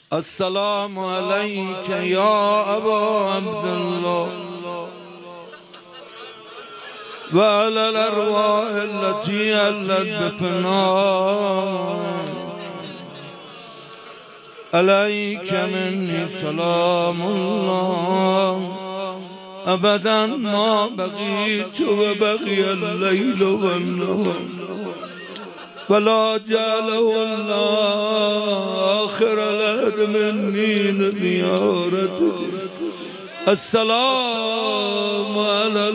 السلام عليك يا أبا عبد الله وعلى الأرواح التي علت بفناك عليك مني سلام الله أبدا ما بقيت وبقي الليل والنهار فلا جعله الله آخر العهد مني لزيارتك. السلام على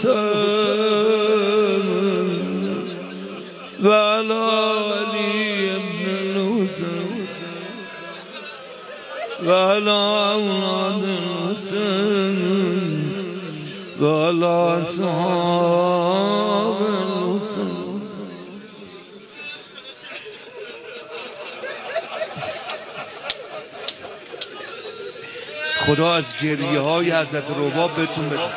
الحسين وعلى علي بن الحسين وعلى أولاد الحسين وعلى أصحاب الحسين. خدا از گریه های حضرت رباب بهتون بده.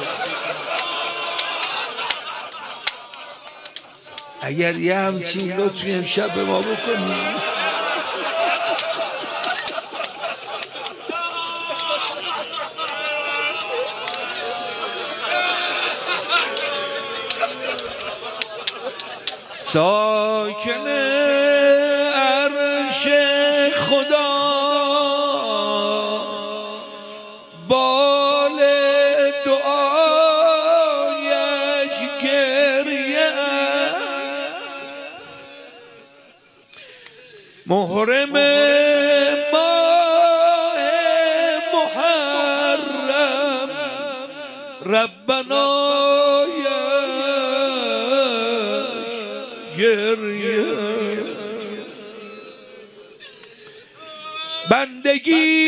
اگر یه همچین لطفی امشب به ما بکنید ساکن عرش خدا بال دعایش گریه است محرم ماه محرم ربنایش گریه بندگی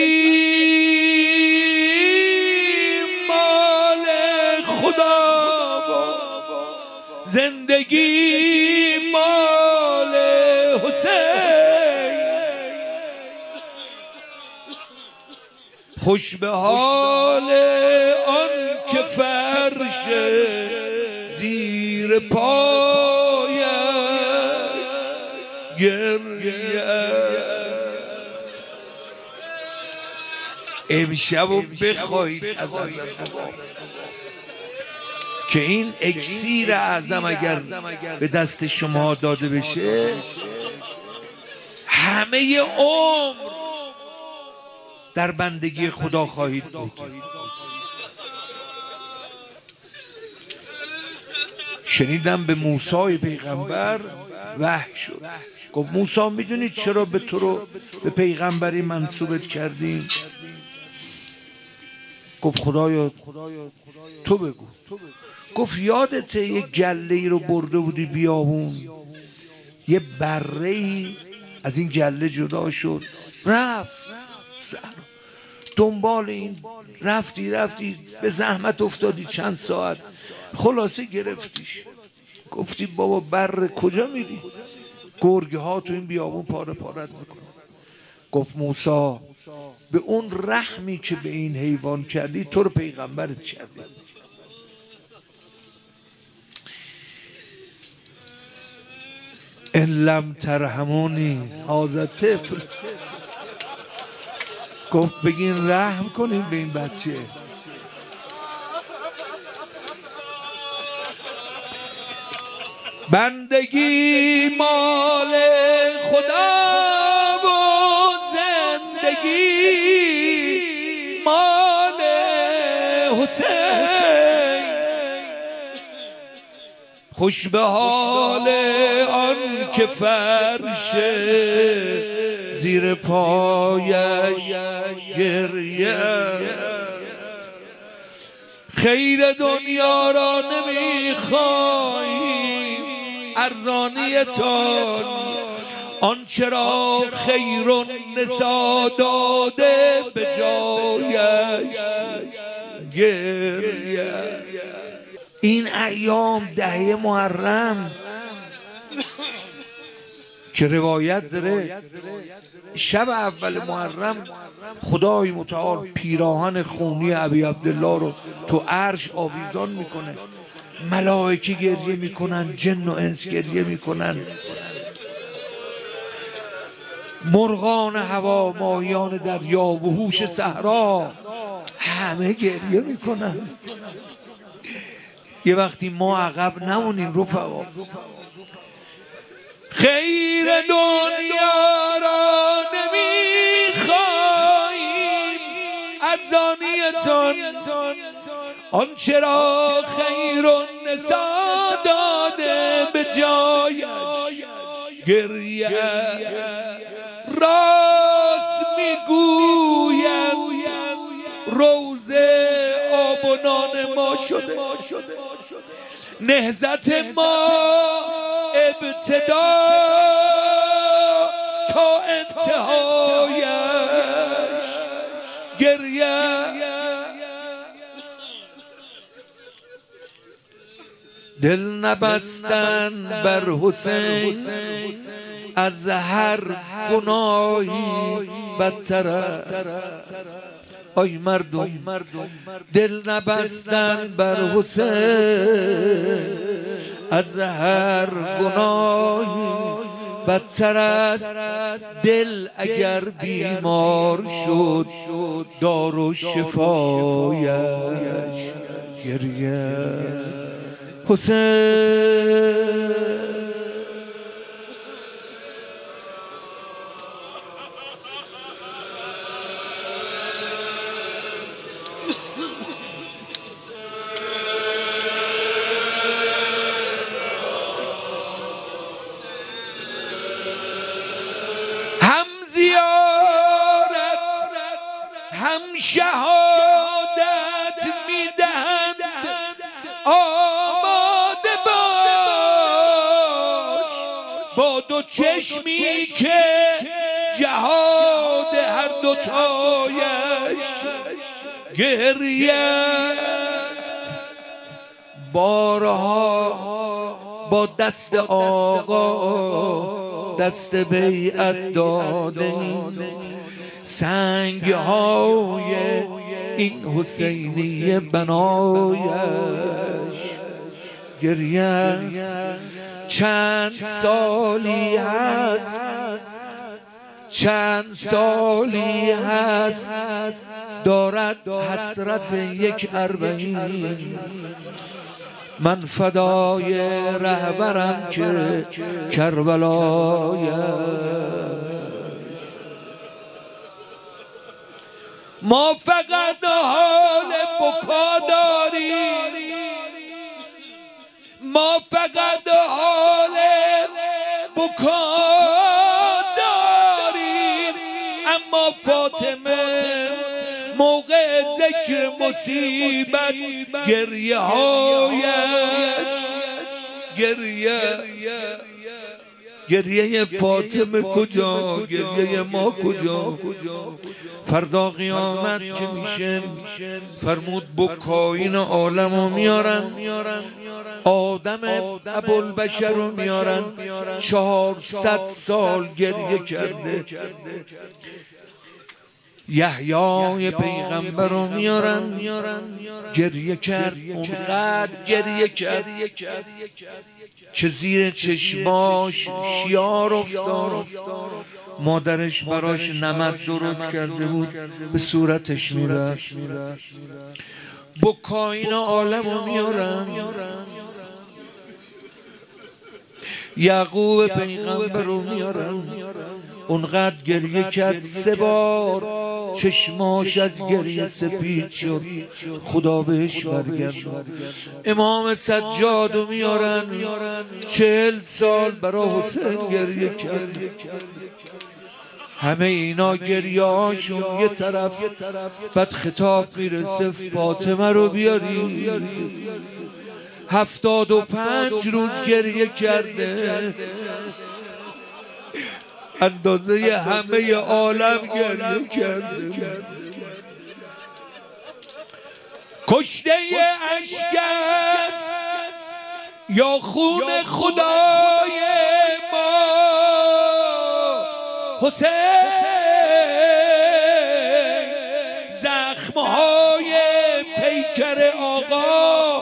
مال خدا زندگی مال حسین خوش به حال آن که فرش زیر پایش گریه است. امشب رو بخواهید از که این اکسیر اعظم اگر به دست شما داده بشه همه عمر در بندگی خدا خواهید بود. شنیدم به موسی پیغمبر وحی شد، گفت موسی میدونید چرا به تو رو به پیغمبری منصوبت کردیم؟ گفت خدایا تو بگو. گفت یادته یه گله ای رو برده بودی بیابون، یه بره ای از این گله جدا شد رفت دنبال این رفتی به زحمت افتادی چند ساعت خلاصه گرفتیش. گفتی بابا بره کجا میری؟ گرگه ها تو این بیابون پاره پارت میکنه. گفت موسی به اون رحمی که به این حیوان کردی تو رو پیغمبرت کردی. ان لم ترحمونی هذا طفل. گفت بگین رحم کنین به این بچه. بندگی مال خدا و زندگی مال حسین خوش به حال آن که فرش زیر پایش گریه است. خیر دنیا را نمیخواهیم ارزانیتان آنچه را خیر النساء داده به جایش گریه است. این ایام دهه محرم که روایت داره شب اول محرم خدای متعال پیراهن خونی ابی عبدالله رو تو عرش آویزان میکنه، ملائکه گریه میکنن، جن و انس گریه میکنن. مرغان هوا، ماهیان دریا، وحوش صحرا همه گریه میکنن. یه وقتی ما عقب نمونیم رفقا. خیر دنیا را نمیخواهیم از آنیتان، آنچه را خیر النساء داده به جایش گریه راست میگویم روزه آب و نان ما شده. نهضت ما ابتدا تا انتهایش گریه. دل نبستن بر حسین از هر گناهی بدتر است. آی مردم دل نبستن بر حسین از هر گناهی بدتر است. دل اگر بیمار شد دار و شفایش گریه. حسین هم زیارت هم شهادت میدهند. آماده باش با دو چشمی که جهاد هر دوتایش گریه است. بارها با دست آقا دست بیعت دادیم، سنگ های این حسینی بنایش گریه. چند سالی هست دارد حسرت یک اربعین. من فدای رهبرم که کربلایش. ما فقط حال بکا داریم، ما فقط حال بکا داریم. اما فاطمه موقع ذکر مصیبت گریه هایش گریه فاطمه کجا، گریه ما کجا؟ فردا قیامت که میشه فرمود بکاین عالمو میارن، آدم ابوالبشر رو میارن 400 سال گریه کرده. یحیی پیغمبر رو میارن گریه کرد، اونقدر گریه کرد که زیر چشماش شیار افتاد. مادرش براش نمک درست کرده بود به صورتش میرفت. بکاین عالم رو میارن. یعقوب پیغمبر رو میارن، اونقدر گریه کرد 3 بار چشماش از گریه سپید شد، خدا بهش برگرد. امام سجاد رو میارن 40 سال برای حسین گریه کرد. همه اینا گریه هاشون یه طرف، بعد خطاب میرسه فاطمه رو بیاری. 75 روز گریه کرده، اندازه همه عالم گریه کرده. کشته اشک است یا خون خدای ما حسین، زخمهای پیکر آقا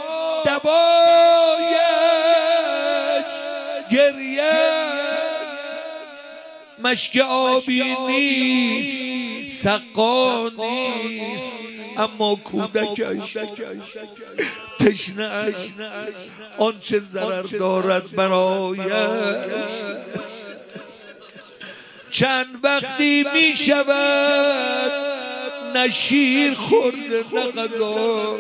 دوایش گریه است. مشک آبی نیست سقا نیست، اما کودکش تشنه اش آنچه ضرر دارد برایش. چند وقتی می شود نه شیر خورده نه غذا،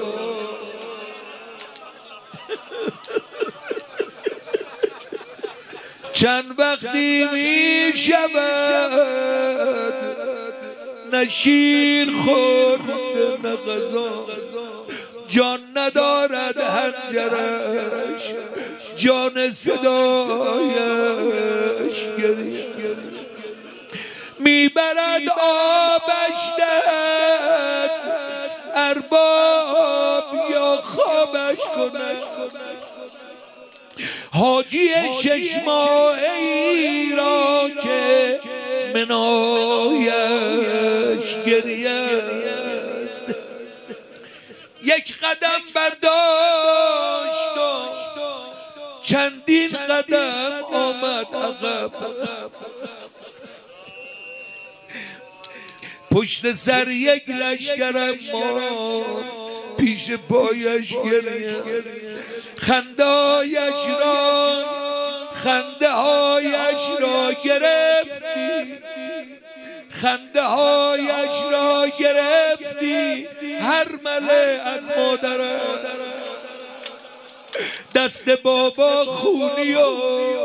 چند وقتی می شود نه شیر خورده نه غذا، جان ندارد حنجرش جان صدایش گریه، میبرد آبش دهد ارباب یا خوابش کند. حاجی 6 ماهه‌ای را که منایش گریه است، یک قدم برداشت و چندین قدم آمد عقب، پشت سر یک لشکر ما پیش پایش گریه، خنده‌هایش را گرفتی، خنده‌هایش را گرفتی هر مله از مادرم، دست بابا خونی و